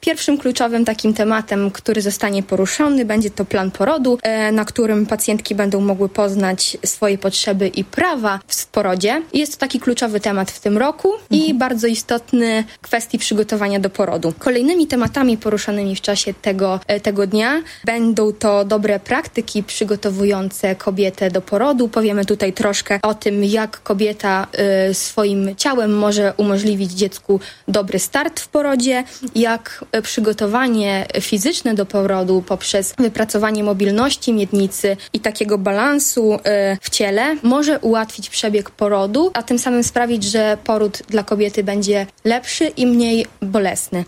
Pierwszym kluczowym takim tematem, który zostanie poruszony, będzie to plan porodu, na którym pacjentki będą mogły poznać swoje potrzeby i prawa w porodzie. Jest to taki kluczowy temat w tym roku i bardzo istotny w kwestii przygotowania do porodu. Kolejnymi tematami poruszanymi w czasie tego dnia będą to dobre praktyki przygotowujące kobietę do porodu. Powiemy tutaj troszkę o tym, jak kobieta swoim ciałem może umożliwić dziecku dobry start w porodzie, jak przygotowanie fizyczne do porodu poprzez wypracowanie mobilności miednicy i takiego balansu w ciele może ułatwić przebieg porodu, a tym samym sprawić, że poród dla kobiety będzie lepszy i mniej bolesny.